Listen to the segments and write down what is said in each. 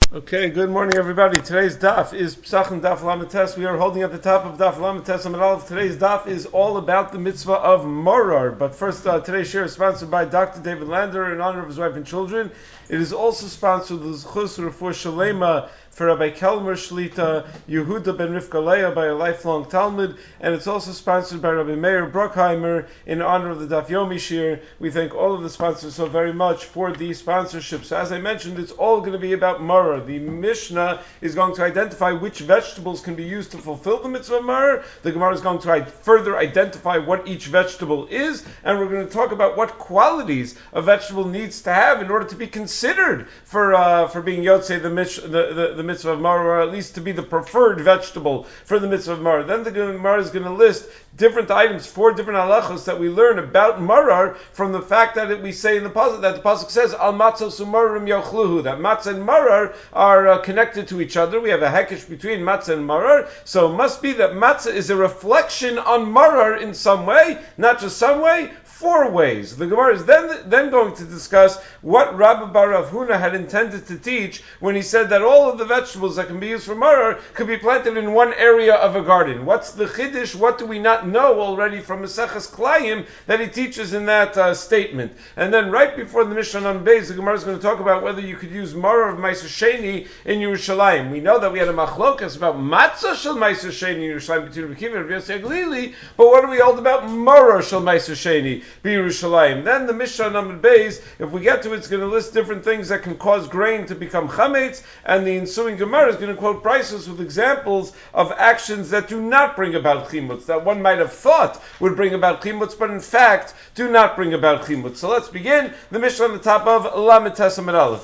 Okay, good morning everybody. Today's daf is Pesachim Daf Lamites. We are holding at the top of Daf Lamites Amud Aleph. Today's daf is all about the mitzvah of Morar. But first, today's share is sponsored by Dr. David Lander in honor of his wife and children. It is also sponsored with Zchus Refuah Shalema for Rabbi Kelmer Shlita, Yehuda ben Rivka Leah by a lifelong Talmud, and it's also sponsored by Rabbi Meir Bruckheimer in honor of the Daf Yomi Shir. We thank all of the sponsors so very much for the sponsorship. So as I mentioned, it's all going to be about Morar. The Mishnah is going to identify which vegetables can be used to fulfill the mitzvah of Morar. The Gemara is going to further identify what each vegetable is, and we're going to talk about what qualities a vegetable needs to have in order to be considered for being Yotzei the mitzvah of Morar, or at least to be the preferred vegetable for the mitzvah of Morar. Then the Gemara is going to list different items, 4 different halachos that we learn about Morar from the fact that we say in the pasuk that the pasuk says al matzos u'morarim yochluhu, that matzah and Morar are connected to each other. We have a hekesh between matzah and Morar, so it must be that matzah is a reflection on Morar in some way, not just some way. 4 ways. The Gemara is then going to discuss what Rabbi Bar Rav Huna had intended to teach when he said that all of the vegetables that can be used for Morar could be planted in one area of a garden. What's the chiddush? What do we not know already from Maseches Klayim that he teaches in that statement? And then right before the Mishnah on Beis, the Gemara is going to talk about whether you could use Morar of Ma'aser Sheni in Yerushalayim. We know that we had a machlokas about matzah shel Ma'aser Sheni in Yerushalayim between Rabbi Akiva and Rabbi Yossi HaGlili, but what do we hold about Morar shel Ma'aser Sheni Yerushalayim? Then the Mishnah on Beis, if we get to it, it's going to list different things that can cause grain to become chametz, and the ensuing Gemara is going to quote prices with examples of actions that do not bring about chimutz, that one might have thought would bring about chimutz, but in fact do not bring about chimutz. So let's begin. The Mishnah on the top of Lamed Tes Amud Aleph.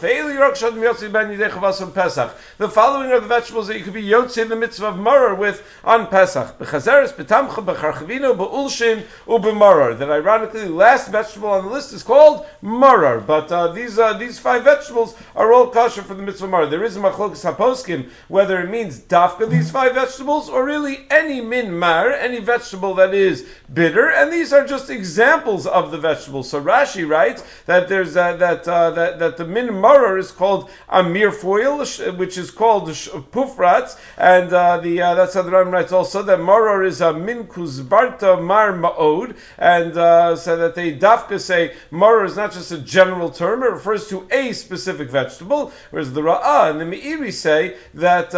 The following are the vegetables that you could be yotzei the mitzvah of Morar with on Pesach. Bechazeres, betamcha, becharchavino, beulshin, ubemorar. That ironically, the last vegetable on the list is called Morar. But these 5 vegetables are all kosher for the mitzvah Morar. There is a machlokas haposkim whether it means dafka these 5 vegetables or really any min mar, any vegetable that is bitter, and these are just examples of the vegetables. So Rashi writes that there's that the min Morar is called amir foil, which is called pufratz, and that's how the Rambam writes also that Morar is a min kuzbarta mar ma'od, and so that they dafka say Morar is not just a general term, it refers to a specific vegetable, whereas the Ra'ah and the Meiri say that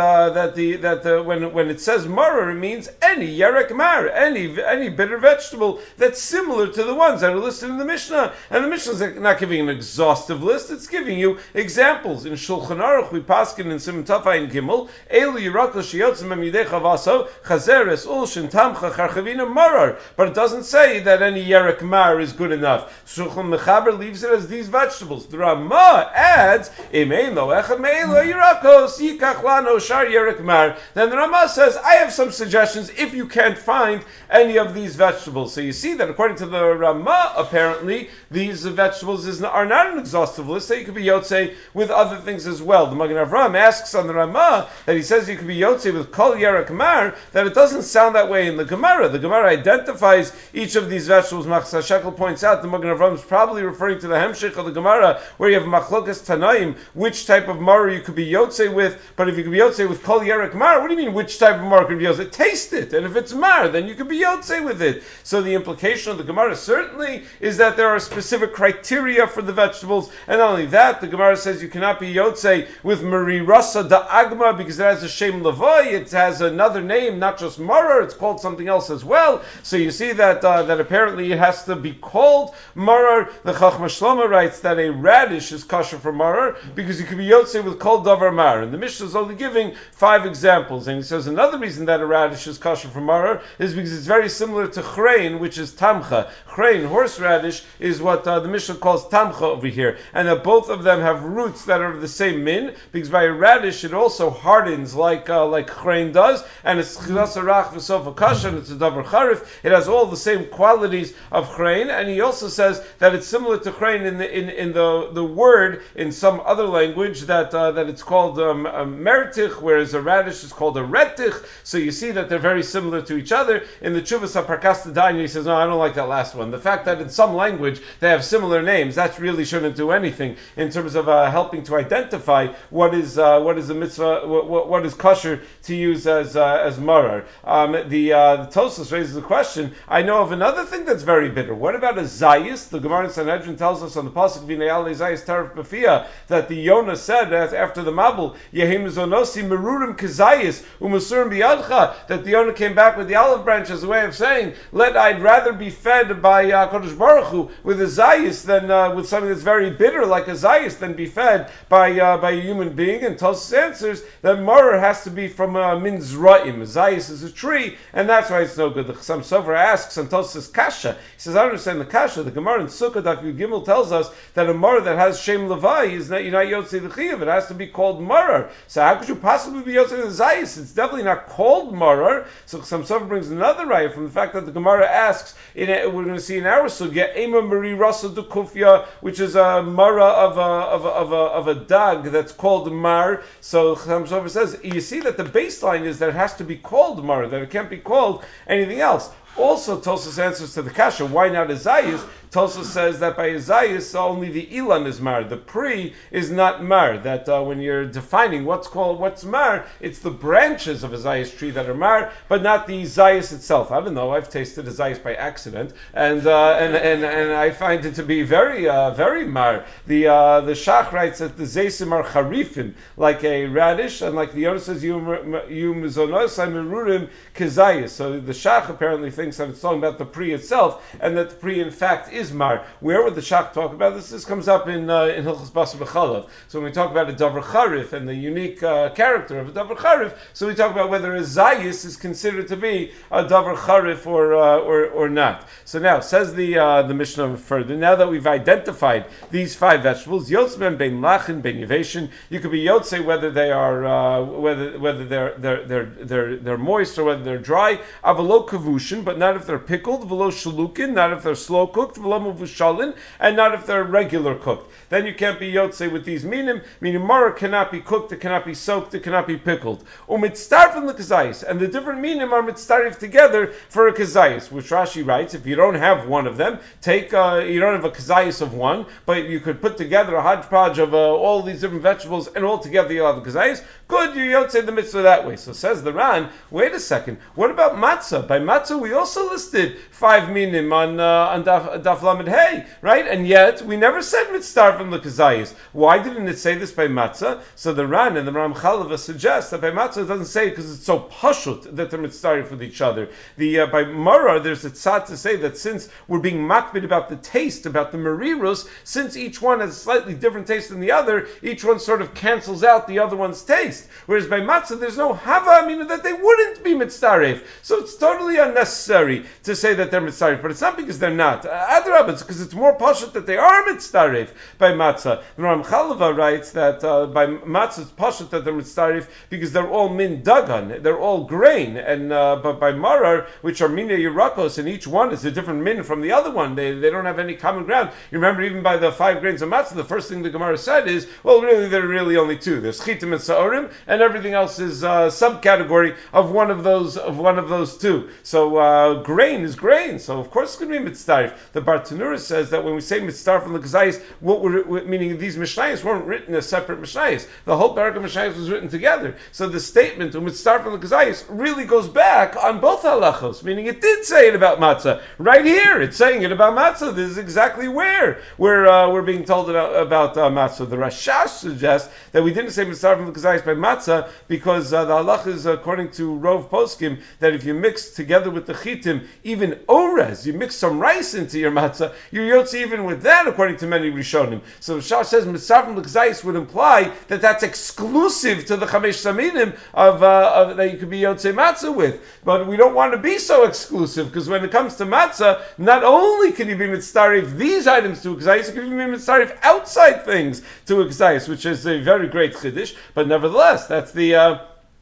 when it says Morar, it means any yerek mar, any bitter vegetable that's similar to the ones that are listed in the Mishnah. And the Mishnah is not giving an exhaustive list, it's giving you examples. In Shulchan Aruch we paskin in Siman Tafayin Gimel, Elu Yirakos Sheyotzim Amidei Chavaso, Chazeres, Ulshin, Tamcha, Charchavina, Morar. But it doesn't say that any yerek mar is good enough. Shulchan Mechaber leaves it as these vegetables. The Ramah adds, Im ein lo echad me'elo yirakos yikach lano shar yerek mar. Then the Ramah says, I have some suggestions if you can't find any of these vegetables. So you see that according to the Ramah, apparently these vegetables are not an exhaustive list. So you could be yotzei with other things as well. The Magen Avraham asks on the Ramah that he says you could be yotzei with kol yerek mar, that it doesn't sound that way in the Gemara. The Gemara identifies each of these vegetables. Machzah Shekel points out the Magen Avraham is probably referring to the Hemshech of the Gemara, where you have machlokas Tanaim, which type of Morar you could be yotzei with. But if you could be yotzei with kol yerek mar, what do you mean which type of Morar could be yotzei? Taste it, and if it's mar, then you could be yotzei with it. So the implication of the Gemara certainly is that there are specific criteria for the vegetables, and not only that, the Gemara says you cannot be yotzei with merirasa da agma because it has a shem lavoy, it has another name, not just Morar, it's called something else as well. So you see that apparently it has to be called Morar. The Chachma Shlomo writes that a radish is kosher for Morar because you can be yotzei with kol davar mar. And the Mishnah is only giving 5 examples. And he says another reason that a radish is kosher for Morar is because it's very similar to chrein, which is tamcha. Chrein, horseradish, is what the Mishnah calls tamcha over here. And that both of them have roots that are of the same min, because by a radish it also hardens like chrein does, and it's chilas arach v'sof kasha, and it's a davar charif. It has all the same qualities of chrein, and he also says that it's similar to chrein in the word in some other language that it's called a meritich, whereas a radish is called a retich. So you see that they're very similar to each other. In the Chuvas HaParkas Tadanya, he says, no, I don't like that last one. The fact that in some language they have similar names, that really shouldn't do anything in terms of helping to identify what is a mitzvah, what is kosher to use as marar. The Tosfos raises the question. I know of another thing that's very bitter. What about a zayis? The Gemara in Sanhedrin tells us on the pasuk V'nei zayis tarif b'fiyah that the Yonah said after the Mabul Yehim zonosi merurim kazayis umusurim biyadcha, that the Yonah came back with the olive branch as a way of saying, I'd rather be fed by Kodesh Baruch Hu with a zayis than with something that's very bitter like a zayis than be fed by a human being. And Tosfos answers that marar has to be from min zra'im. Zayis is a tree, and that's why it's no good. The Chassam Sofer asks on Tosfos kasha. He says, I understand the kasha. The Gemara in Sukkot Daf Yud Gimel tells us that a marar that has shem levai is not yotzei the chiyuv. It has to be called marar. So how could you possibly be yotzei the zayis? It's definitely not called marar. So Chassam Sofer brings another raya from the fact that the Gemara asks. We're going to see in our sugya ema mari rasa du kufya, which is a mara of a dag that's called mar. So Chassam Sofer says you see that the baseline is that it has to be called mar, that it can't be called anything else. Also, Tosfos answers to the kasha, why not a zayis? Tosfos says that by a zayis, only the ilan is mar. The pri is not mar. That when you're defining what's mar, it's the branches of a zayis tree that are mar, but not the zayis itself. Even though I've tasted a zayis by accident, and I find it to be very very mar. The Shach writes that the zaysim are charifim, like a radish, and like the Yonah says, you mizonosai merurim kazayis. So the Shach apparently thinks that it's talking about the pri itself, and that the pri in fact is mar. Where would the Shach talk about this? This comes up in Hilchos Basar B'Chalav. So when we talk about a davar charif and the unique character of a davar charif, so we talk about whether a zayis is considered to be a davar charif or not. So now says the Mishnah further. Now that we've identified these 5 vegetables, yotzben bein lachin bein yaveshin, you could be yotzei whether they are whether they're moist or whether they're dry. Avalo kavushin, but not if they're pickled. Velo shalukin, not if they're slow cooked. Velo muvushalin, and not if they're regular cooked. Then you can't be yotzei with these minim. Meaning marar cannot be cooked, it cannot be soaked, it cannot be pickled. Umitztarfim the kazayis, and the different minim are mitztarif together for a kazayis, which Rashi writes, if you don't have one of them, you don't have a kazayis of one, but you could put together a hodgepodge of all these different vegetables, and all together you'll have a kazayis. Good, you yotzei the mitzvah that way. So says the Ran, wait a second, what about matzah? By matzah we also listed 5 minim on Daf Lamed Hey, right? And yet we never said mitzvah from the kazayis. Why didn't it say this by matzah? So the Ran and the Ram Chalava suggest that by matzah it doesn't say because it's so pashut that they're mitzvah with each other. By marar there's a tzad to say that since we're being makbid about the taste, about the merirus, since each one has a slightly different taste than the other, each one sort of cancels out the other one's taste. Whereas by matzah there's no hava, meaning that they wouldn't be mitzvah. So it's totally unnecessary to say that they're mitzvah, but it's not because they're not. Adrabah, it's because it's more pashut that they are mitzvah by matzah. The Ram Chalava writes that by matzah it's pashut that they're mitzvah because they're all min dagan, they're all grain, and but by marar, which are mina yirakos, and each one is a different min from the other one, they don't have any common ground. You remember even by the 5 grains of matzah, the first thing the Gemara said is, well, really there are really only 2. There's chitim and sa'orim, and everything else is subcategory of one of those 2. So grain is grain, so of course it's going to be mitzvah. The Bartanura says that when we say mitzvah from the kazayis, meaning these mishnayos weren't written as separate mishnayos. The whole parak of mishnayos was written together. So the statement of mitzvah from the kazayis really goes back on both halachos, meaning it did say it about matzah. Right here, it's saying it about matzah. This is exactly where we're being told about matzah. The Rashash suggests that we didn't say mitzvah from the kazayis by matzah because the halach is according to Rov Poskim that if you mix together with the chitim even orez, you mix some rice into your matzah, you're yotzi even with that, according to many Rishonim. So Shah says mitzvah from the kazayis would imply that that's exclusive to the chamesh saminim of that you could be yotzi matzah with. But we don't want to be so exclusive because when it comes to matzah, not only can you be mitzvah these items to a kazayis, you can be mitzvah outside things to a kazayis, which is a very great chiddush. But nevertheless, that's the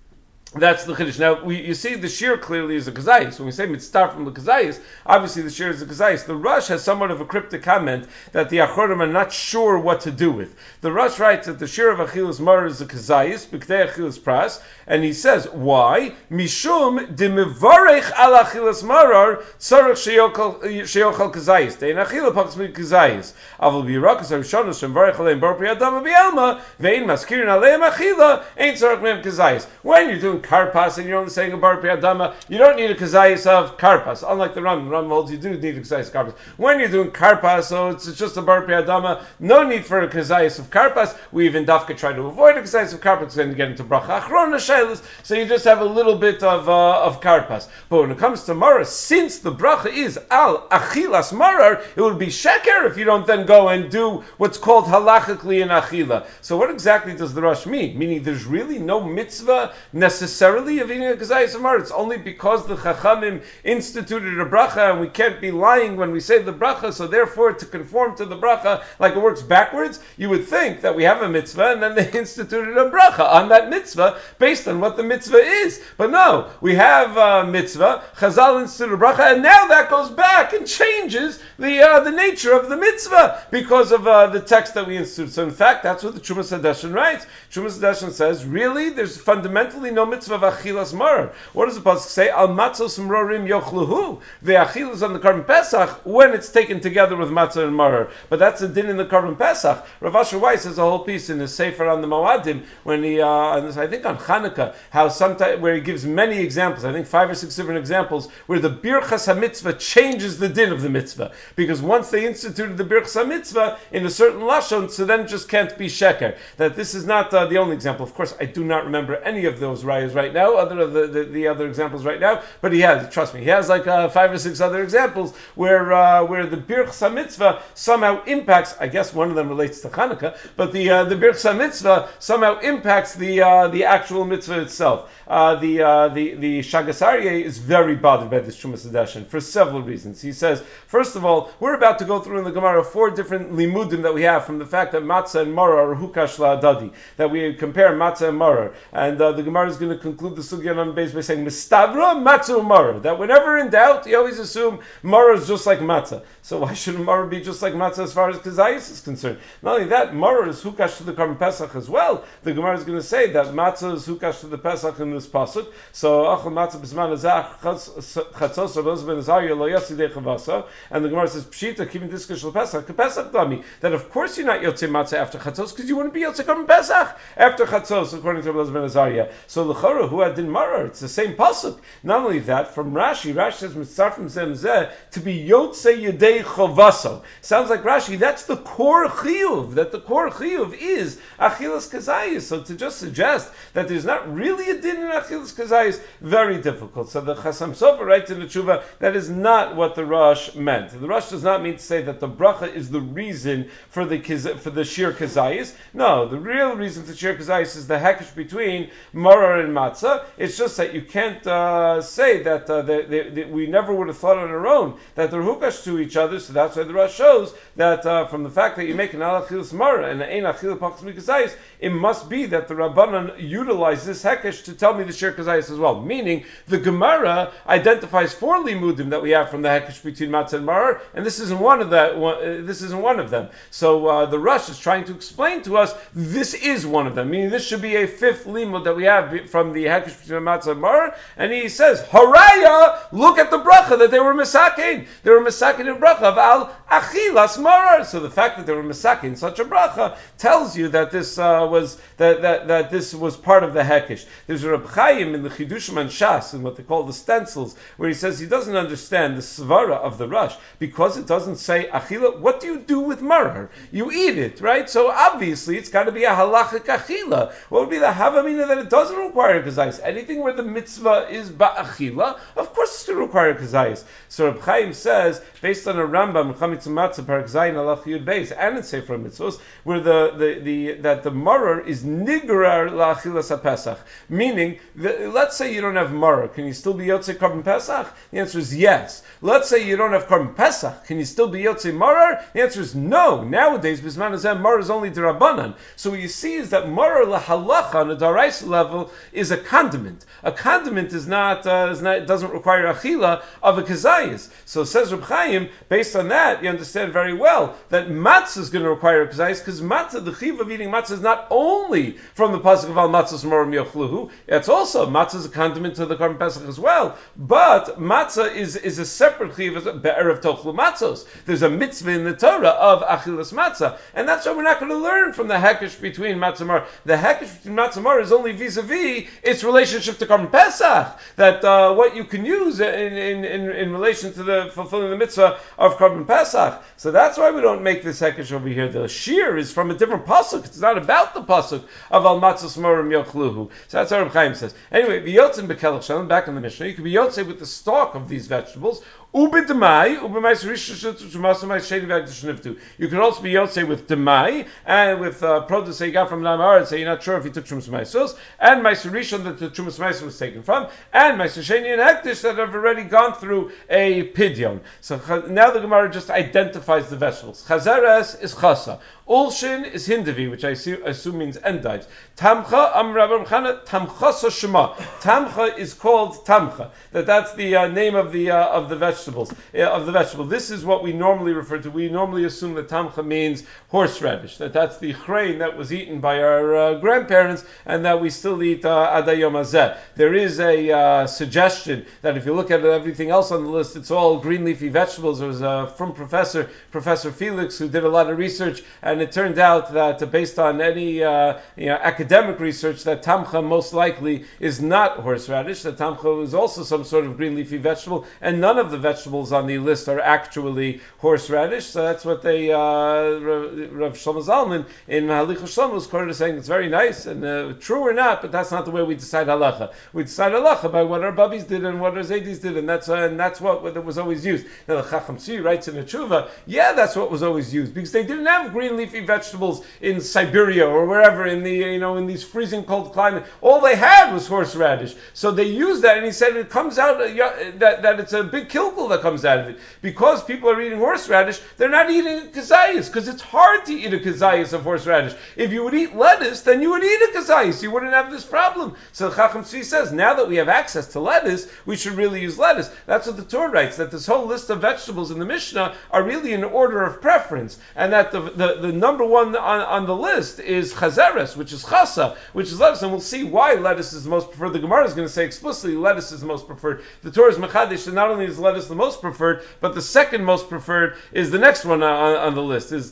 That's the Chiddush. Now, you see the Shir clearly is a Kazayis. When we say mitzvah from the Kazayis, obviously the Shir is a Kazayis. The Rush has somewhat of a cryptic comment that the Achorim are not sure what to do with. The Rush writes that the Shir of Achilas Marar is a Kazayis, B'ktei Achilas Pras, and he says, why? Mishum dimivarech al Achilas Marar tzarech sheyochal Kazayis. Dein Achila pachs mit Kazayis. Aval b'yirakas harishonos shemvarech aleim bar pri adam v'yelma, ve'in maskirin aleim Achila, ein tzarech mehem Kazayis. When you're doing karpas and you're only saying a bar piyadama, you don't need a kazayis of karpas. Unlike the Ram holds you do need a kazayis of karpas. When you're doing karpas, so it's just a bar piyadama, no need for a kazayis of karpas. We even dafka try to avoid a kazayis of karpas, then you get into bracha achrona shaylas, so you just have a little bit of karpas. But when it comes to marar, since the bracha is al achilas marar, it would be sheker if you don't then go and do what's called halachically in achila. So what exactly does the Rosh mean? Meaning there's really no mitzvah necessarily of eating a kazayis of marar. It's only because the Chachamim instituted a bracha, and we can't be lying when we say the bracha, so therefore to conform to the bracha, like it works backwards, you would think that we have a mitzvah, and then they instituted a bracha on that mitzvah, based on what the mitzvah is. But no, we have a mitzvah, Chazal instituted a bracha, and now that goes back and changes the nature of the mitzvah, because of the text that we instituted. So in fact, that's what the Trumas Hadeshin writes. Trumas Hadeshin says, really, there's fundamentally no mitzvah of achilas marar. What does the pasuk say? Al matzos mrorim yochluhu. The achilas on the Karban Pesach when it's taken together with matzah and marar. But that's a din in the Karban Pesach. Rav Asher Weiss has a whole piece in his sefer on the Moadim when he, I think on Chanukah, how sometimes where he gives many examples. I think 5 or 6 different examples where the birchas hamitzvah changes the din of the mitzvah, because once they instituted the birchas hamitzvah in a certain lashon, so then it just can't be sheker. That this is not the only example. Of course, I do not remember any of those rayas right now, other of the other examples right now, but he has, trust me, he has like 5 or 6 other examples where the birchas hamitzvah somehow impacts. I guess one of them relates to Chanukah, but the birchas hamitzvah somehow impacts the actual mitzvah itself. The Shagas Aryeh is very bothered by this Trumas Hadeshin for several reasons. He says, first of all, we're about to go through in the Gemara 4 different limudim that we have from the fact that matzah and marar are hukash la'adadi, that we compare matzah and marar, and the Gemara is going to conclude the sugya on base by saying mistavra matzah marar, that whenever in doubt, you always assume marar is just like matzah. So why shouldn't marar be just like matzah as far as kazayis is concerned? Not only that, marar is hukash to the Karban Pesach as well. The Gemara is going to say that matzah is hukash to the Pesach in this pasuk. So achal matzah b'zman azach chatzos rabos ben azariah lo yasi dechavasa, and the Gemara says pshita kivin diska shel Pesach Pesach dami, that of course you're not yotzei matzah after chatzos because you wouldn't be yotzei Karban Pesach after chatzos according to Rabos ben azariah. So l'chora who had din marar, it's the same pasuk. Not only that, from Rashi says mitzarfim zem zeh to be yotzei yedei chovaso. Sounds like Rashi, that's the core chiyuv, that the core chiyuv is achilas kazayis. So to just suggest that there's not really a din in achilas kazayis, very difficult. So the Chasam Sofer writes in the Tshuva, that is not what the Rosh meant. The Rosh does not mean to say that the bracha is the reason for the shir kazayis. No, the real reason for shir kazayis is the hekesh between marar and matzah. It's just that you can't say that we never would have thought on our own that they're hukash to each other. So that's why the Rosh shows that from the fact that you make an al achilas marar and an ein achilas pachas mikazayis, it must be that the Rabbanan utilize this hekesh to tell me the shir kazayis as well. Meaning the Gemara identifies 4 limudim that we have from the hekesh between matzah and marar, and this isn't one of this isn't one of them. So the Rosh is trying to explain to us this is one of them. Meaning this should be a 5th limud that we have from the hekesh between matzah and marar. And he says, Haraya, look at the bracha that they were misakin. They were misakin in bracha of al achilas marar. So the fact that they were misakin such a bracha tells you that this was that this was part of the hekesh. There's a Reb Chaim in the Chidushim and Shas, in what they call the stencils, where he says he doesn't understand the svara of the Rush because it doesn't say achila. What do you do with marar? You eat it, right? So obviously it's got to be a halachic achila. What would be the havamina that it doesn't require kazayis? Anything where the mitzvah is ba'achila, of course it's going to require kazayis. So Reb Chaim says, based on a Rambam, Chamitz Matzah, Parak Zayin, Alach Yud Beis, and in Sefer Mitzvos, where that the marar is nigrar la'achilas haPesach, meaning let's say you don't have marar, can you still be yotzei Karban Pesach? The answer is yes. Let's say you don't have Karban Pesach, can you still be yotzei marar? The answer is no. Nowadays, bisman hazeh marar is only derabanan. So what you see is that marar lahalacha on a daraisa level is a condiment. A condiment doesn't require achila of a kazayis. So says Reb Chaim, based on that, you understand very well that matzah is going to require a kazayis, because matzah, the chiv of eating matzah is not only from the pasuk of al matzahs morim yochluhu, it's also matzah is a condiment to the Korban Pesach as well. But matzah is a separate chiv, as a be'erev tochlu matzos. There's a mitzvah in the Torah of achilas matzah, and that's why we're not going to learn from the hekesh between matzah mar. The hekesh between matzah mar is only vis-a-vis its relationship to Korban Pesach. That what you can use in relation to the fulfilling the mitzvah of Korban Pesach. So that's why we don't make this hekesh over here. The shir is from a different pasuk. It's not about the pasuk of al matzos morim yochluhu. So that's what Reb Chaim says. Anyway, v'yotzim bekelach shalom, back in the Mishnah, you can be yotzei with the stalk of these vegetables. You could also be yotzei with demai and with produce that you got from Lamar and say you're not sure if you took Trumas Maisos, and Meiser Rishon that the Trumas Maisos was taken from, and Meiser Sheni and Hektish that have already gone through a pidyon. So now the Gemara just identifies the vegetables. Chazeres is chasa. Ulshin is hindavi, which I assume means endives. Tamcha, Rabbi Chana, tamchasa shema. Tamcha is called tamcha. That's the name of the vegetables. Of the vegetable. This is what we normally refer to. We normally assume that tamcha means horseradish. That's the chrein that was eaten by our grandparents, and that we still eat adayom hazeh. There is a suggestion that if you look at everything else on the list, it's all green leafy vegetables. There was from Professor Felix, who did a lot of research, and it turned out that based on any academic research, that tamcha most likely is not horseradish. That tamcha is also some sort of green leafy vegetable, and none of the vegetables on the list are actually horseradish. So that's what they Rav Shlomo Zalman in Halichos Shlomo was quoted as saying it's very nice and true or not, but that's not the way we decide halacha. We decide halacha by what our babis did and what our zaydis did, and that's what was always used. Now the Chacham Tzvi writes in a tshuva, that's what was always used, because they didn't have green leafy vegetables in Siberia or wherever in the in these freezing cold climate. All they had was horseradish, so they used that, and he said it comes out that it's a big kilgul that comes out of it, because people are eating horseradish. They're not eating a kazayas, because it's hard to eat a kazayas of horseradish. If you would eat lettuce, then you would eat a kazayas. You wouldn't have this problem. So Chacham Tzvi says, now that we have access to lettuce, we should really use lettuce. That's what the Torah writes, that this whole list of vegetables in the Mishnah are really in order of preference, and that the number one on the list is chazeres, which is chasa, which is lettuce, and we'll see why lettuce is the most preferred. The Gemara is going to say explicitly lettuce is the most preferred. The Torah is mechadish, and not only is lettuce the most preferred, but the second most preferred is the next one on the list, is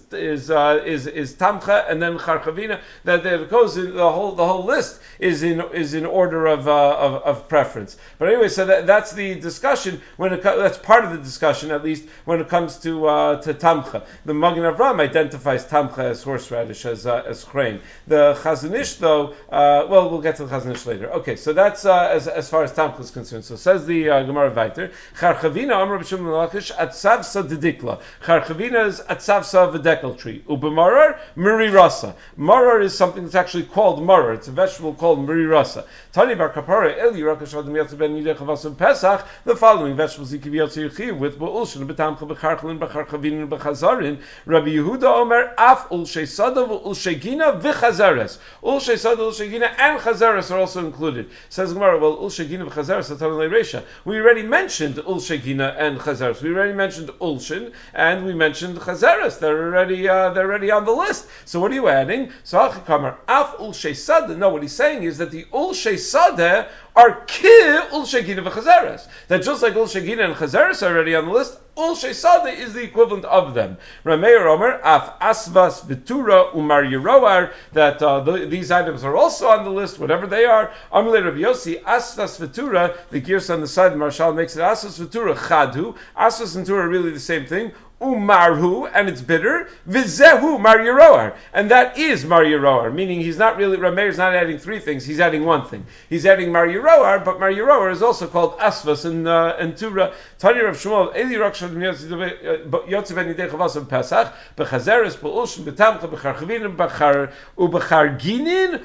tamcha, and then charchavina. That it goes in, the whole list is in order of preference. But anyway, so that's the discussion that's part of the discussion, at least when it comes to tamcha. The Magen Avraham identifies tamcha as horseradish, as chrein. The Chazon Ish, though, we'll get to the Chazon Ish later. Okay, so that's as far as tamcha is concerned. So says the Gemara Vayter, Charchavina Amar B'Shimon Lakish Atzavsa Dedikla. Charchavina is Atzavsa of a dekel tree. Ubemarar Muri Rasa. Marar is something that's actually called marar. It's a vegetable called Muri Rasa. Tani Bar Kapara El Yirakish Adam Yatzu Ben Yidei Chavas Pesach. The following vegetables you can be Yatzu Yechiv with Ba'ulshin B'Tamcha B'Charchalin B'Charchavin B'Chazarin. Rabbi Yehuda Omer Af Ulshei Sada Ulshei Gina V'Chazares. Ulshei Sada Ulshei Gina and Chazares are also included. Says Gemara, well, Ulshei Gina V'Chazares Atana Le'Reisha. We already mentioned Ulshei Gina and Chazares. We already mentioned Ulshin and we mentioned Chazares. They're already on the list. So what are you adding? So Achikamar Af Ulshei Sada. No, what he's saying is that the Ulshei Sada are ki Ulshei Gina V'Chazares. That just like Ulshei Gina and Chazares are already on the list, Ulshei Sada is the equivalent of them. Rameir Omer Af Asvas Vitura Umar Yeroar. That these items are also on the list, whatever they are. Amalei Rabbi Yossi Asvas Vitura. The gears on the side of Marshal makes it Asvas Vitura Chadhu. Asvas and Vitura are really the same thing. Umarhu, and it's bitter. Vizehu Mar Yeroar, and that is Mar Yeroar. Meaning he's not really, Rameir is not adding three things. He's adding one thing. He's adding Mar Yeroar, but Mar Yeroar is also called Asvas and Tura. Tani Rav Shmuel Eli Rakshad Yotze Ben Yidei Chavas Pesach Bechazeres Beulshin Betamcha Becharchavin Ubecharginin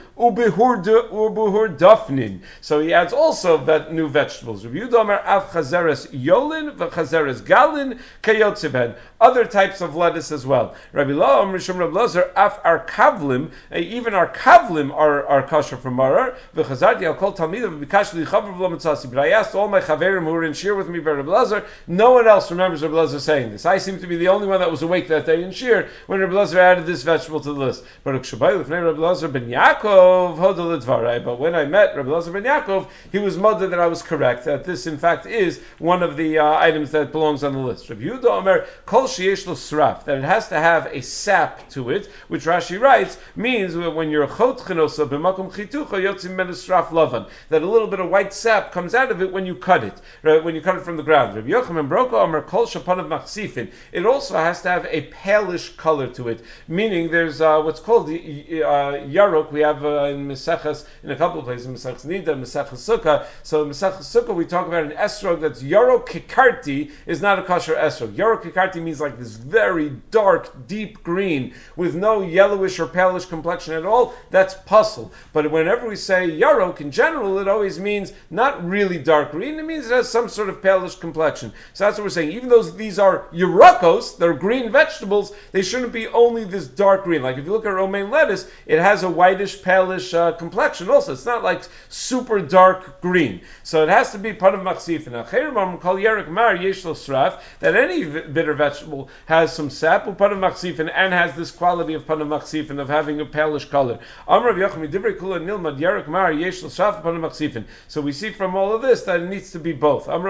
Ubehurdafnin. So he adds also new vegetables. Rabbi Yehuda Omer Av Chazeres Yolin V'Chazeres Galin Kayotze Ben. other types of lettuce as well. Rabbi Laam, Rishon Rabbi Lazar, af our kavlim, even our kavlim are kosher from marar. V'chazarti al kol talmidim v'bikash li chaver v'lo mitzasi. But I asked all my chaverim who were in shir with me by Rabbi Lazar, no one else remembers Rabbi Lazar saying this. I seem to be the only one that was awake that day in shir when Rabbi Lazar added this vegetable to the list. But Rabbi Lazar ben Yaakov hodol l'dvarai. But when I met Rabbi Lazar ben Yaakov, he was modded that I was correct, that this in fact is one of the items that belongs on the list. Rabbi Yehuda Omer kol sheyesh lo sraf, that it has to have a sap to it, which Rashi writes means that when you're chot chenosa b'makom chitucha yotzim men sraf lavan, that a little bit of white sap comes out of it when you cut it, right, when you cut it from the ground. Rabbi Yochanan Broka Omer kol shapanav machsifin, it also has to have a palish color to it, meaning there's what's called yarok. We have in Mesechas, in a couple of places, Mesechas Nida, Mesechas Sukkah. So in Mesechas Sukkah we talk about an esrog that's yarok kikarti, is not a kosher esrog. Yarok kikarti means like this very dark, deep green with no yellowish or palish complexion at all. That's puzzle. But whenever we say yarok in general, it always means not really dark green. It means it has some sort of palish complexion. So that's what we're saying. Even though these are yarokos, they're green vegetables, they shouldn't be only this dark green. Like if you look at romaine lettuce, it has a whitish, palish complexion also. It's not like super dark green. So it has to be part of machsifin. That any bitter vegetable has some sap, part of machsifin, and has this quality of part of machsifin, of having a palish color. So we see from all of this that it needs to be both. When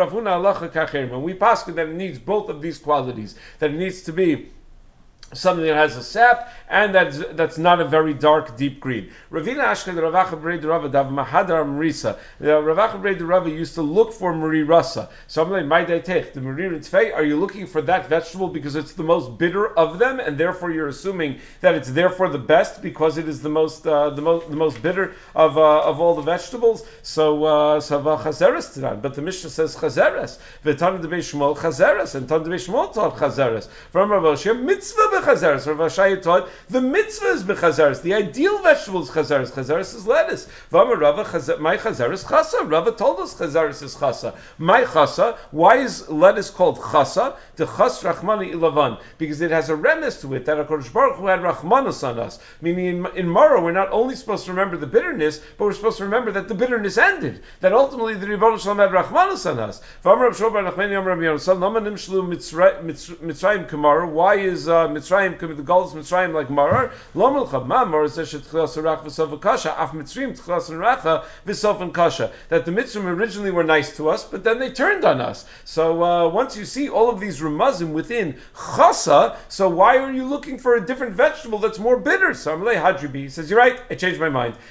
we paskin that it needs both of these qualities, that it needs to be something that has a sap, and that's not a very dark, deep green. Ravina Ashken Ravacha Brei Rava Dav Mahadar Marisa. Ravacha Brei Rava used to look for Marirasa. So I'm like, my daitech, the Marir Tzvei, are you looking for that vegetable because it's the most bitter of them, and therefore you're assuming that it's therefore the best because it is the most bitter of all the vegetables? So Chazeres Tiran. But the Mishnah says Chazeres. V'Tana Debei Shmuel Chazeres, and Tana Debei Shmuel taught Chazeres. From Rav Hashem mitzvah. Chazeres. Rav Ashaya taught the mitzvah is bechazeres. The ideal vegetable is chazeres. Chazeres is lettuce. V'amar Rava, my chazeres chasa. Rava told us chazeres is chasa. My chasa. Why is lettuce called chasa? The chas rachmani ilavan, because it has a remiss to it that HaKadosh Baruch Hu had rachmanus on us. Meaning in Mara we're not only supposed to remember the bitterness, but we're supposed to remember that the bitterness ended. That ultimately the Ribono Shalom had rachmanus on us. V'amar Rav Shlomo bar Nachmani Amar Rabbi Yonasan Lama nimshlu Mitzrayim Kamara. Why is Mitzrayim, the Galus Mitzrayim like Marar? Lomel Chabma Marar says Tchilas Rach v'Sof Kasha. Af Mitzrayim Tchilas Racha v'Sof Kasha. That the Mitzrayim originally were nice to us, but then they turned on us. So once you see all of these remazim within Chasa, so why are you looking for a different vegetable that's more bitter? So Amalei Hadribi, he says, you're right, I changed my mind.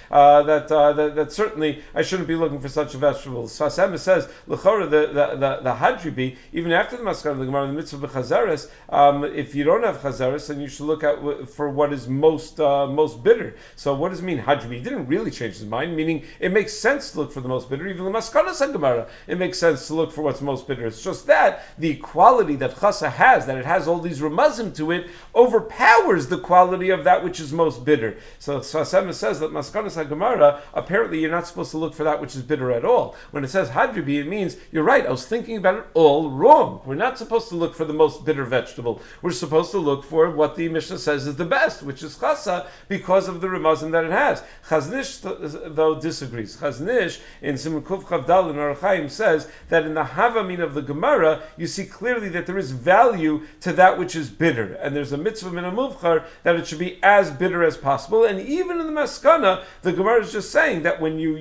That certainly I shouldn't be looking for such a vegetable. Sasema says, L'chora, the Hadribi, even after the Maskana of the Gemara, the Mitzvah B'Chazeres, if you don't have Chazeres, then you should look at for what is most bitter. So what does it mean? Hadribi, he didn't really change his mind, meaning it makes sense to look for the most bitter. Even the Maskana Gemara, it makes sense to look for what's most bitter. It's just that the quality that Chasa has, that it has all these remazim to it, overpowers the quality of that which is most bitter. So Sasema says that Maskana Gemara, apparently you're not supposed to look for that which is bitter at all. When it says Hadribi, it means, you're right, I was thinking about it all wrong. We're not supposed to look for the most bitter vegetable. We're supposed to look for what the Mishnah says is the best, which is Chasa, because of the remazim that it has. Chaznish, though, disagrees. Chaznish, in Siman Kuf Chavdal in Orach Chaim, says that in the Havamin of the Gemara, you see clearly that there is value to that which is bitter. And there's a mitzvah min ha-muvchar that it should be as bitter as possible. And even in the Maskana, the Gemara is just saying that when you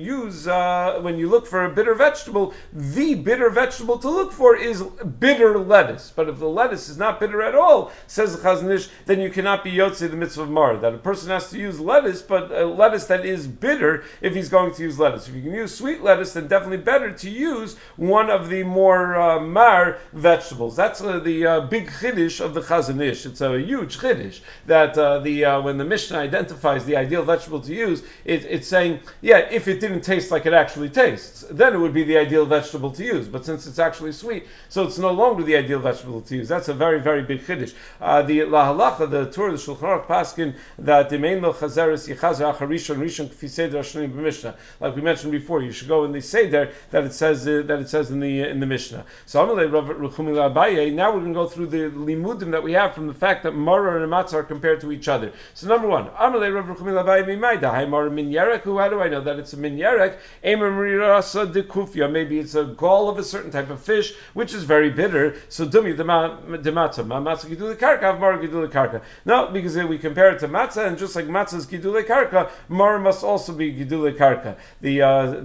look for a bitter vegetable, the bitter vegetable to look for is bitter lettuce. But if the lettuce is not bitter at all, says the Chaznish, then you cannot be Yotzei the mitzvah of Mar. That a person has to use lettuce, but lettuce that is bitter if he's going to use lettuce. If you can use sweet lettuce, then definitely better to use one of the more mar vegetables. That's the big chiddush of the Chazanish. It's a huge chiddush that when the Mishnah identifies the ideal vegetable to use, it's saying, yeah, if it didn't taste like it actually tastes, then it would be the ideal vegetable to use. But since it's actually sweet, so it's no longer the ideal vegetable to use. That's a very, very big chiddush. The lahalacha, the Torah, the Shulchan Aruch paskin that demein lo chazeres yichazer acharishon rishon kfi seder ashnim b'mishnah. Like we mentioned before, you should go in the seder that it says in the Mishnah. So Amalei Rav Ruchumi Abaye. Now we're going to go through the limudim that we have from the fact that maror and matzah are compared to each other. So number one, Amalei Rav Ruchumi Abaye mimayda hay maror min yerek. How do I know that it's a min yerek? Emer mirirasa de kufya. Maybe it's a gall of a certain type of fish which is very bitter. So dumi the matzah. Matzah gidule karka, maror gidule karka. No, because we compare it to matzah, and just like matzah is gidule karka, maror must also be gidule karka. The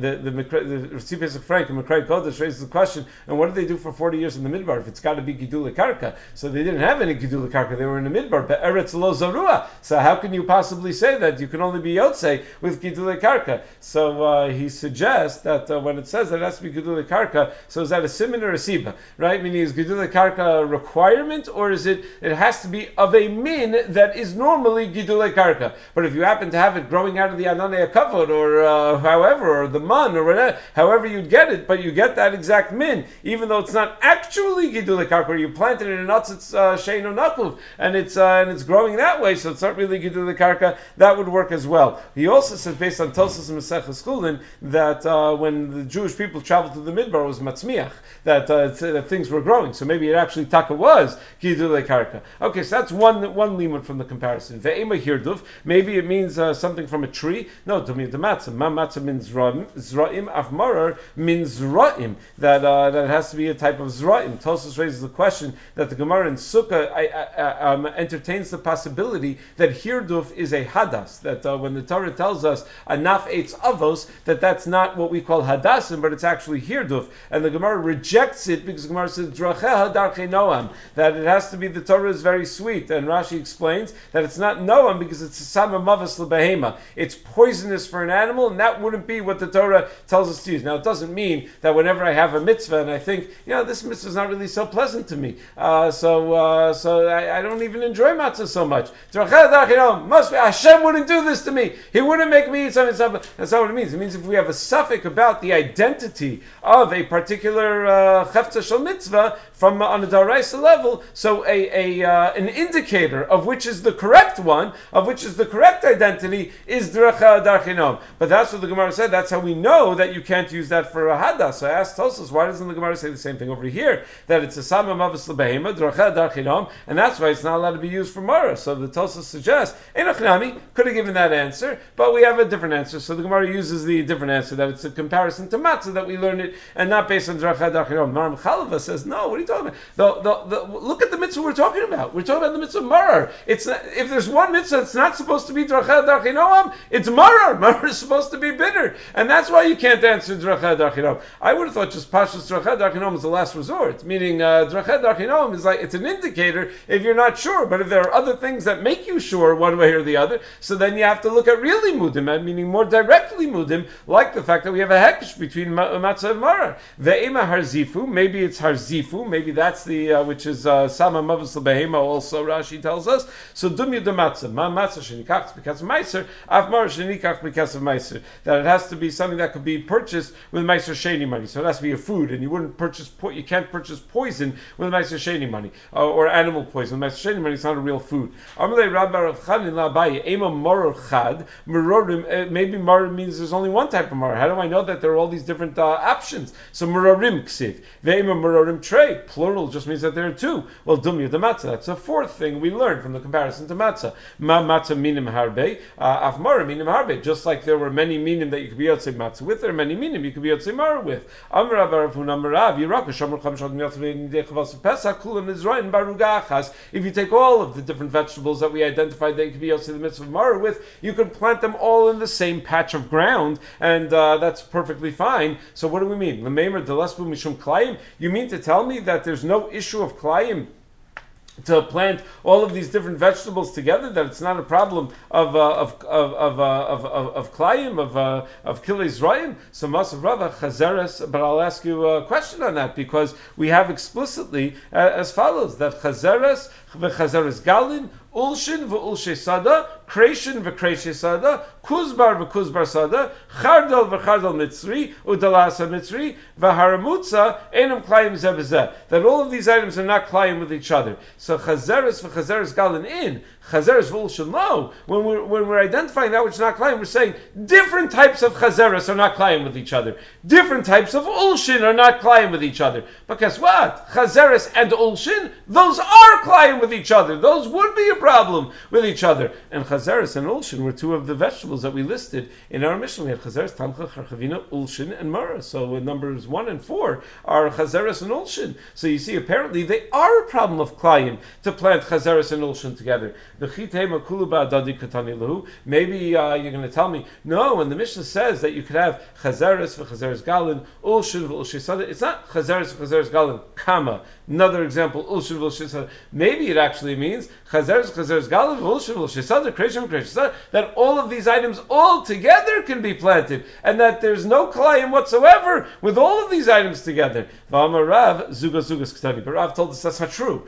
Rav Pesach Frank and Mekray Kodesh raises the question, and what did they do for 40 years in the midbar if it's got to be gidule karka? So they didn't have any gidule karka; they were in the midbar. But eretz lo zarua. So how can you possibly say that you can only be yotzei with gidule karka? So he suggests that when it says that it has to be gidule karka, so is that a siman or a siba? Right? Meaning, is gidule karka a requirement, or is it has to be of a min that is normally gidule karka? But if you happen to have it growing out of the ananei kavod, or however, or the man, or whatever, however you'd get it, but you get that exact min, even though it's not actually gidule karka, or you planted it in atzitz shein or nakuv, and it's growing that way, so it's not really gidule karka. That would work as well. He also says, based on Tosas and Maseches Kulin, that when the Jewish people traveled to the midbar, it was matzmiach, that things were growing. So maybe it actually taka was gidule karka. Okay, so that's one limud from the comparison. Ve'ema hirduf, maybe it means something from a tree. No, to me the matzah. Ma matzah means zra'im, af marar means zra'im. That it has to be a type of zra'im. Tosas raises the question that the Gemara in Sukkah entertains the possibility that hirduf is a hadas. That when the Torah tells us anaf eitz avos, that's not what we call hadasim, but it's actually hirduf. And the Gemara rejects it because the Gemara says dracheha darchei noam, that it has to be, the Torah is very sweet. And Rashi explains that it's not noam because it's a sama mavas lebehema. It's poisonous for an animal, and that wouldn't be what the Torah tells us to use. Now, it doesn't mean that whenever I have a mitzvah and I think, this mitzvah is not really so pleasant to me, so I don't even enjoy matzah so much. Must be Hashem wouldn't do this to me. He wouldn't make me eat something. That's not what it means. It means if we have a suffix about the identity of a particular chefza shel mitzvah from on a daraisa level, so an indicator of which is the correct one, of which is the correct identity, is dracha darchinom. But that's what the Gemara said. That's how we know that you can't use that for a hadas. So I asked Tosas, why doesn't the Gemara say the same thing over here? That it's a sama mavas lebehema, dracha darchinom, and that's why it's not allowed to be used for mara. So the Tosas suggests, Enochnami could have given that answer, but we have a different answer. So the Gemara uses the different answer, that it's a comparison to matzah, that we learn it, and not based on dracha darchinom. Maram Chalava says, no, what are you talking about? Look at the mitzvah we're talking about. We're talking about the mitzvah marar. It's not, if there's one mitzvah that's not supposed to be dracha darchinom, it's marar. Marar is supposed to be bitter, and that's why you can't answer dracha darchinom. I would have thought just pashas dracha darchinom is the last resort, meaning dracha darchinom is like, it's an indicator if you're not sure, but if there are other things that make you sure one way or the other, so then you have to look at really mudim, meaning more directly mudim, like the fact that we have a hekesh between matzah and marar. Ve'ema harzifu, maybe it's harzifu, maybe that's the which is sama mavas lebehema. Also, Rashi tells us. So dumya de matzah, ma matzah shenikach because of meiser, af marar shenikach because of meiser. That it has to be something that could be purchased with meiser sheni money. So it has to be a food, and you can't purchase poison with meiser sheni money or animal poison with meiser sheni money. It's not a real food. Amalei Rabbi Rav Chanin la'abaye ema maror chad marorim. Maybe maror means there's only one type of maror. How do I know that there are all these different options? So marorim ksiv ve'ema marorim trey, plural just means that there are two. Well, dumya de matzah. That's a fourth thing we learned from the comparison to matzah. Ma matzah minim harbe, af maror minim harbe. Just like there were many minim that you could be yotzei matzah with, there are many minim you could be yotzei maror with. Amar Rav Huna Marav Yirak Shamar Cham Shad Miyatv Dechavas Pesach Kulam Izrayin Baruga Achas. If you take all of the different vegetables that we identified that you could be yotzei the mitzvah of maror with, you could plant them all in the same patch of ground, and that's perfectly fine. So what do we mean? L'meimer delesbu mishum klayim. You mean to tell me that there's no issue of klayim to plant all of these different vegetables together, that it's not a problem of klayim, of kilei zrayim? So Masav Rava Chazeres, but I'll ask you a question on that, because we have explicitly as follows, that Chazeres galin Ulshin v'ulshe sada Kreshin v'Kreshi Sada, Kuzbar v'Kuzbar Sada, Chardal v'Chardal Mitzri, Udalasa Mitzri, v'Haramutza, Enam Klayim Zebezeh. That all of these items are not Klayim with each other. So Chazeres v'Chazeres Galin in, Chazeres v'Ulshin lo. When we're identifying that which is not Klayim, we're saying different types of Chazeres are not Klayim with each other. Different types of Ulshin are not Klayim with each other. But guess what? Chazeres and Ulshin, those are Klayim with each other. Those would be a problem with each other. And Chazeres and Ulshin were two of the vegetables that we listed in our mission. We had Chazeres, Tamcha, Charchavina, Ulshin, and Mara. So numbers 1 and 4 are Chazeres and Ulshin. So you see, apparently they are a problem of Klayim to plant Chazeres and Ulshin together. Maybe you're going to tell me, no, when the Mishnah says that you could have Chazeres v'Chazeres Galin, Ulshin v'Ulshin Sada, it's not Chazeres v'Chazeres Galin, comma. Another example, Ulshin v'Ulshin Sada. Maybe it actually means Chazeres v'Chazeres Galin, Ulshin v'Ulshin Sada, Kreshin v'Kreshin Sada, that all of these items all together can be planted, and that there's no Klayim whatsoever with all of these items together. V'amar Rav, Zugas Ketani. But Rav told us that's not true.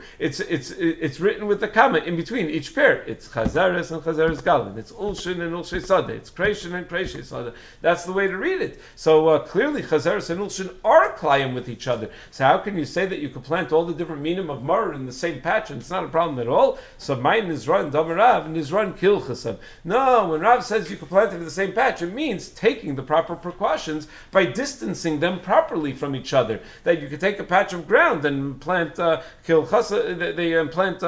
It's written with the comma in between each pair. It's Chazeres and Chazeres Galin. It's Ulshin and Ulshin Sada. It's Kreshin and Kreshin Sada. That's the way to read it. So clearly Chazeres and Ulshin are Klayim with each other. So how can you say that you could plant all the different minim of Mar in the same patch and it's not a problem at all? So mine Nizran Damar Rav Nizran Kilchasam. No, when Rav says you could plant it in the same patch, it means taking the proper precautions by distancing them properly from each other. That you could take a patch of ground and plant Kilchasa. They plant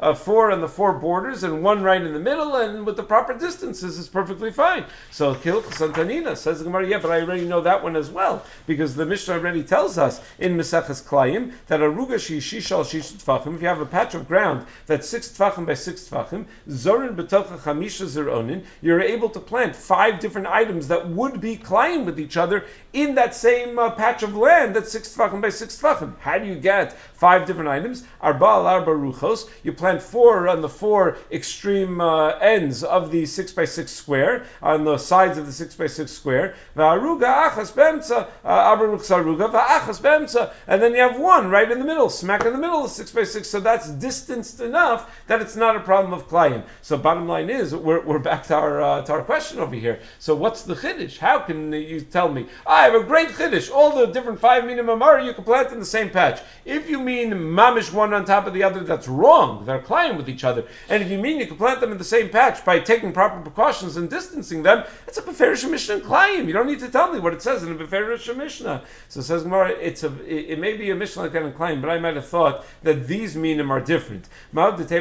4 on the 4 borders and 1 right in the middle, and with the proper distances is perfectly fine. So Kilchas Tanina says the Gemara, yeah, but I already know that one as well, because the Mishnah already tells us in Meseches Klayim that Aruga Shishal Shish Tfachim, if you have a patch of ground that's 6 Tfachim by 6 Tfachim, Zorin B'tocha Chamisha Zeronin, you're able to plant 5 different items that would be Klayim with each other in that same patch of land that's 6 Tfachim by 6 Tfachim. How do you get 5 different items? Arba al Arba Ruchos, you plant 4 on the 4 extreme ends of the 6 by 6 square, on the sides of the 6 by 6 square, V'aruga achas b'emtza, Arba Ruchos Aruga, V'achas b'emtza, and then you have 1 right in the middle, smack in the middle of 6 by 6, so that's distanced enough that it's not a problem of Klayim. So bottom line is, we're back to our question over here. So what's the Chiddush? How can you tell me, I have a great Chiddush, all the different 5 minim amar you can plant in the same patch. If you mean mamish one on top of the other, that's wrong. They're Klayim with each other. And if you mean you can plant them in the same patch by taking proper precautions and distancing them, it's a Beferish Mishnah and Klayim. You don't need to tell me what it says in a Beferish Mishnah. So it says Gemara, it may be a Mishnah like that in Klayim, but I might have thought that these minim are different. I might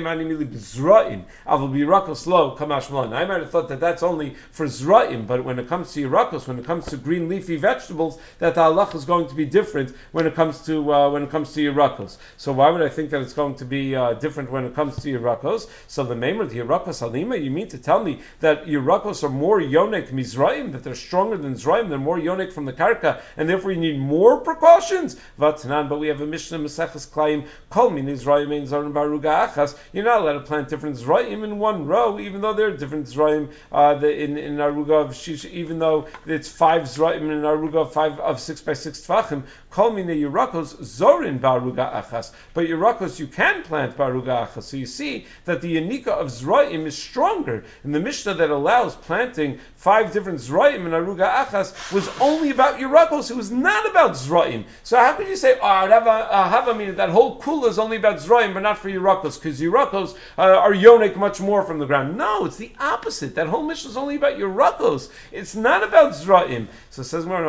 have thought that that's only for Zra'im, but when it comes to Yerakos, when it comes to green leafy vegetables, that the halach is going to be different when it comes to Yerakos. So why would I think that it's going to be different when it comes to Yerakos? So the name of the Yerakos Halima, you mean to tell me that Yerakos are more yonik mizraim, that they're stronger than Zraim, they're more yonik from the karka, and therefore you need more precautions? Vatnan, but we have a Mishnah Maseches Klayim, Kol min Zraim ein Zarim Baruga Achas. You're not allowed to plant different Zraim in one row, even though there are different Zraim in Aruga of Shish, even though it's 5 Zraim in Aruga 5 of 6 by 6 Tvachim. Kol min Yerakos Zorin Baruga Achas. But Yerakos you can plant Baruga Achas. So you see that the Yanika of Zraim is stronger. And the Mishnah that allows planting 5 different Zraim in Aruga Achas was only about Yerakos. It was not about Zraim. So how could you say, that whole kula is only about Zraim, but not for Yerakos, because Yerakos are yonik much more from the ground? No, it's the opposite. That whole Mishnah is only about Yerakos. It's not about Zraim. So it says, I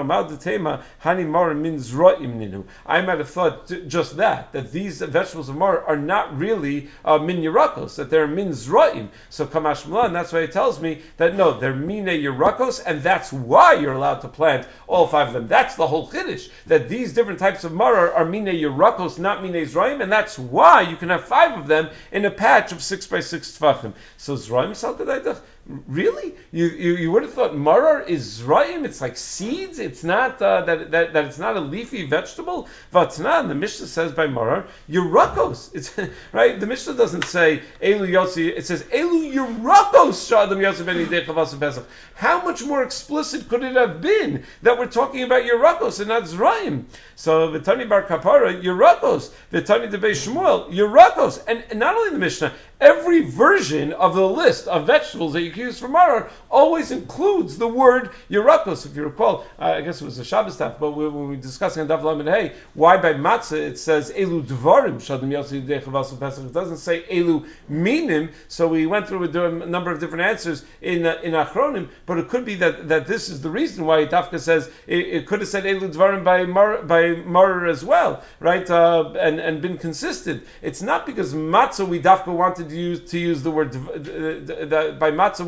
might have thought just that these vegetables of Mar are not really min Yerakos, that they're min Zraim. So Kamash Milan, that's why it tells me that no, they're mine Yerakos, and that's why you're allowed to plant all 5 of them. That's the whole Chiddush, that these different types of Mar are mine Yerakos, not mine Zraim, and that's why you can have 5 of them in a patch of 6 by 6 Tvachim. So Zraim Salkadaitach, Really? You would have thought marar is zra'im. It's like seeds. It's not that it's not a leafy vegetable. Vatna, the Mishnah says by marar yerakos. It's right. The Mishnah doesn't say elu yotzi. It says elu yerakos shadam yotzi ben yidei chavas pesach. How much more explicit could it have been that we're talking about yerakos and not zra'im? So V'tani bar kapara yerakos. V'tani debei Shmuel yerakos. And not only the Mishnah. Every version of the list of vegetables that you can use for marar always includes the word yerakos. If you recall, I guess it was a Shabbos stuff, but when we were discussing on Daf Lamed Hey, why by matzah it says elu dvarim shadam yotzi yidei chavas pesach. It doesn't say elu minim. So we went through a number of different answers in Achronim, but it could be that this is the reason why Dafka says it could have said elu dvarim by marar as well, right? And been consistent. It's not because matzah we Dafka wanted to use the word by matzah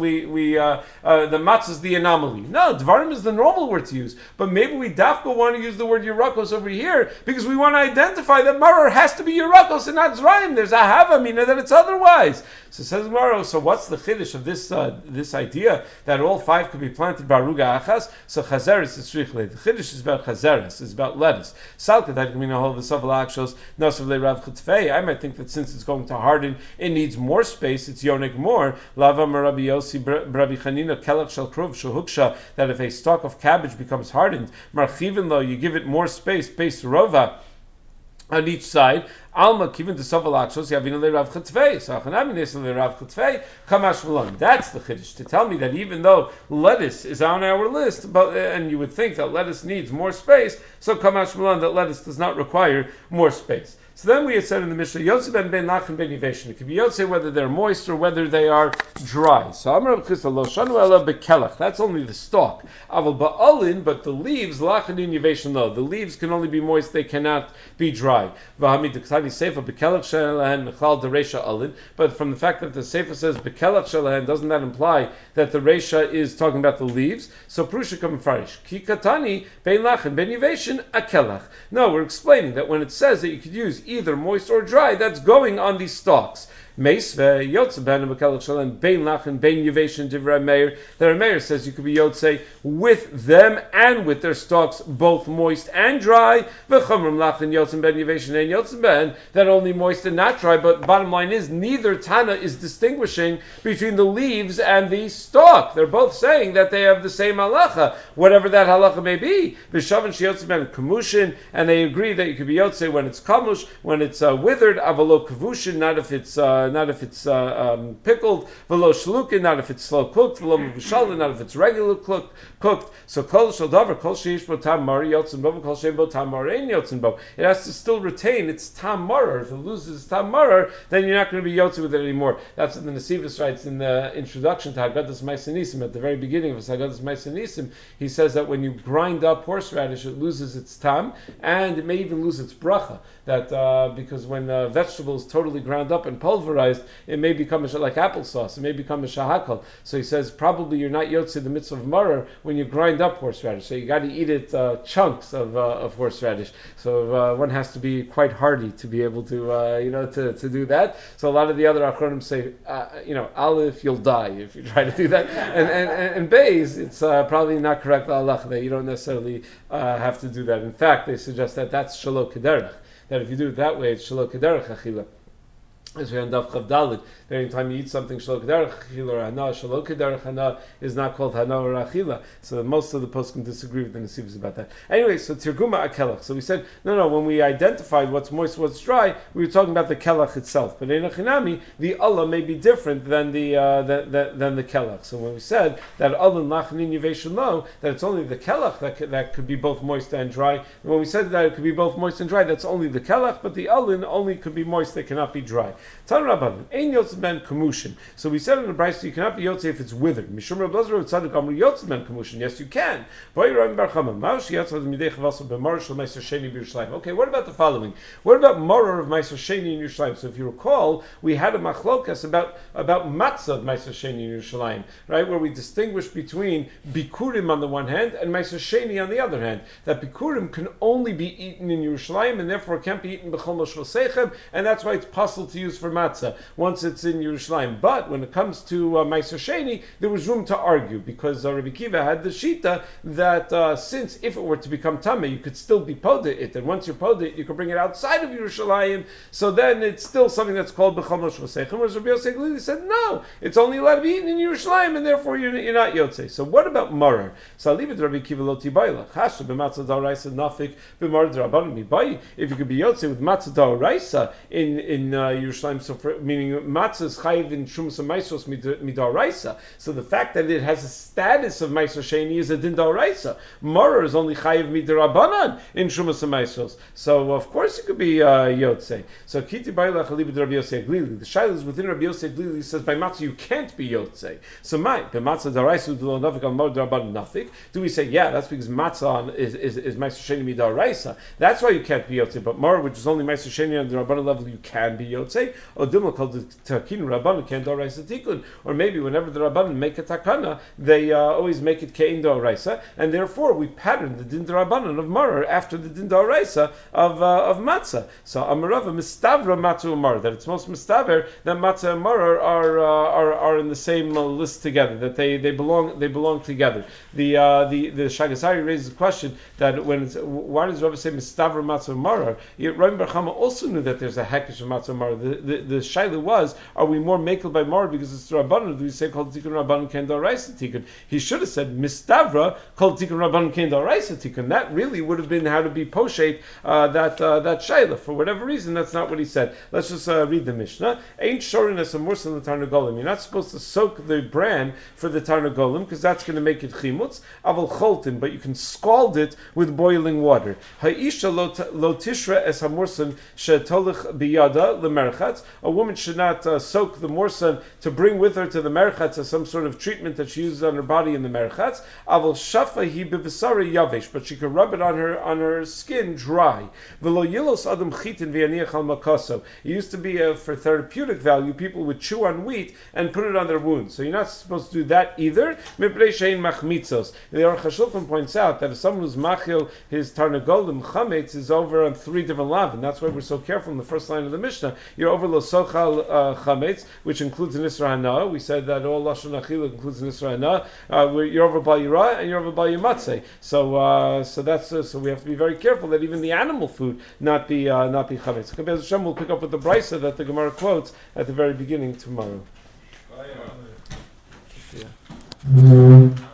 the matzah is the anomaly. No, dvarim is the normal word to use. But maybe we dafka want to use the word yerakos over here because we want to identify that marar has to be yerakos and not zrayim. There's a havamina that it's otherwise. So says Maro. So what's the chiddush of this idea that all five could be planted baruga achas? So chazeres is shichle. The chiddush is about chazeres. It's about lettuce. Salka that can whole v'saval akshos nasav le'rav chutfei. I might think that since it's going to harden, it needs more space. It's yonik more. Lava marabi yosi brabi chanina kelach shel kruv shehuksha. That if a stalk of cabbage becomes hardened, marchivin lo, you give it more space, base rova on each side. Alma kiven to sovalachos yavina le'rav chatzvei. So achanami nesa le'rav chatzvei kamash v'lon. That's the chiddush to tell me that even though lettuce is on our list, but and you would think that lettuce needs more space, so kamash v'lon that lettuce does not require more space. So then we had said in the Mishnah, Yotze ben lach ben yiveshin. It could be Yotze whether they're moist or whether they are dry. So Amar Rav Chisda lo shanu ela bekelach. That's only the stalk. Aval ba'alin, but the leaves lachin in yiveshin lo. The leaves can only be moist; they cannot be dry. V'hamid d'ktani seifa bekelach shelahen mechal dereisha alin. But from the fact that the seifa says bekelach shelahen, doesn't that imply that the reisha is talking about the leaves? So prusha come farish ki katani ben lachin ben yiveshin akelach. No, we're explaining that when it says that you could use either moist or dry, that's going on these stalks. Meisve yotze ben bekelach shelen bein lachin bein yiveshin divrei Meir. The Meir says you could be yotze with them and with their stalks, both moist and dry. V'chomrim lachin yotze ben yiveshin and yotze ben, that only moist and not dry. But bottom line is, neither Tana is distinguishing between the leaves and the stalk. They're both saying that they have the same halacha, whatever that halacha may be. V'shavin sheyotze ben kamushin, and they agree that you could be yotze when it's kamush, when it's withered. Avalo kavushin, not if it's pickled, v'lo shlukin, not if it's slow cooked, v'lo mevushalin, not if it's regular cooked. So kol shel davar, kol sheish bo tam mar yotzin bo, kol shein bo tam mar ein yotzin bo. It has to still retain its tam marar. If it loses tam marar, then you're not going to be yotzin with it anymore. That's what the Nesivos writes in the introduction to Haggadah Ma'aseh Nisim. At the very beginning of his Haggadah Ma'aseh Nisim, he says that when you grind up horseradish, it loses its tam, and it may even lose its bracha. That because when vegetable is totally ground up and pulverized, it may become like applesauce. It may become a shahakal. So he says probably you're not yotze the mitzvah of marar when you grind up horseradish. So you got to eat it chunks of horseradish. So one has to be quite hardy to be able to to do that. So a lot of the other achronim say aleph, you'll die if you try to do that. And beis, it's probably not correct halach that you don't necessarily have to do that. In fact, they suggest that that's shelo kederach. That if you do it that way, it's shelo kederach achila. As we on Daf Chav Daled, any time you eat something shelo kederach achila or hana, shelo kederach hana is not called hana or achila. So most of the poskim disagree with the Nesivos about that. Anyway, so tirguma akelach. So we said no. When we identified what's moist, what's dry, we were talking about the kelach itself. But in achinami, the Allah may be different than the kelach. So when we said that Allah lachnin yiveshin lo, that it's only the kelach that could be both moist and dry. And when we said that it could be both moist and dry, that's only the kelach. But the Allah only could be moist; they cannot be dry. Tan Rabbanan, ein yotze ben kamushin. So we said in the Brayso you cannot be yotze if it's withered. Mishum Rav Elazar Tzadok Amru yotze ben kamushin. Yes, you can. Okay, what about the following? What about Morar of Meiser Sheni in Yerushalayim? So if you recall, we had a machlokas about matzah of Meiser Sheni in Yerushalayim, right, where we distinguish between bikurim on the one hand and Meiser Sheni on the other hand. That bikurim can only be eaten in Yerushalayim and therefore can't be eaten b'chol moshel sechem, and that's why it's possible to use used for matzah once it's in Yerushalayim. But when it comes to Meiser Sheni, there was room to argue because Rabbi Kiva had the shita that since if it were to become tameh, you could still be poda it, and once you're poda it, you can bring it outside of Yerushalayim. So then it's still something that's called b'chol moshe v'seichem. Whereas Rabbi Yosef Glili said no, it's only allowed to be eaten in Yerushalayim, and therefore you're not yotzei. So what about marar? So I'll leave it to Rabbi Kiva lo tibayla. Chashu b'matzah da'oraisa nafik b'marar d'rabbanan mibayi. If you could be yotzei with matzah da'oraisa in Yerushalayim, so meaning matzah is chayiv in shumas ma'asos mida'oraisa. So the fact that it has a status of ma'aser sheni is a din da'oraisa. Marar is only chayiv mid'rabbanan in shumas ma'asos. So of course it could be yotzei. So kiti bayla chaliv Rabbi Yosef Glili. The shaila is within Rabbi Yosef Glili. He says by matzah you can't be yotzei. So the matzah da'oraisa do lo nafik al mar d'rabbanan nafik. Do we say that's because matzah is ma'aser sheni mid'oraisa? That's why you can't be yotzei. But marar, which is only ma'aser sheni on the rabbanan level, you can be yotzei. Or dimla called the takin rabbanan can d'oraisa tikun. Or maybe whenever the rabbanan make a takana, they always make it kein d'oraisa, and therefore we pattern the din d'rabbanan of marar after the din d'oraisa of matzah. So amarava mistavra matzah umar, that it's most mistaver that matzah and marar are in the same list together, that they belong together. The Shagasari raises the question that why does Rabbi say mistavra matzah marar? Rabbi Bar Chama also knew that there's a hekesh of matzah marar. The shaila was, are we more makel by marar because it's rabbanan? Do we say called tikkun rabbanan ken d'oraisa tikkun? He should have said mistavra called tikkun rabbanan ken d'oraisa tikkun. That really would have been how to be poshet that shaila. For whatever reason, that's not what he said. Let's just read the Mishnah. Ain't shorin as a mursan the tarnagolim. You're not supposed to soak the bran for the tarnagolim because that's going to make it chimutz. Aval choltin, but you can scald it with boiling water. Ha'isha lo tishra es hamursan shetolich biyada lemerchatz. A woman should not soak the mursan to bring with her to the merchatz as some sort of treatment that she uses on her body in the merchatz. Aval shafa hi b'v'sara yavesh, but she can rub it on her skin dry. V'lo yilos adam chitin v'yaniach al makaso. It used to be for therapeutic value. People would chew on wheat and put it on their wounds. So you're not supposed to do that either. Miprei shein machmitzos. The Aruch HaShulchan points out that if someone who's machil his tarnagolim chametz is over on 3 different lav, and that's why we're so careful in the first line of the Mishnah. You're over lo sochal chametz, which includes an Isra Hana. We said that all Lashon Achila includes an Isra Hana. You're over Bal Yirah and you're over Bal Yimatzeh. So we have to be very careful that even the animal food not be chametz. Kabez Hashem will pick up with the brisa that the Gemara quotes at the very beginning tomorrow. Yeah.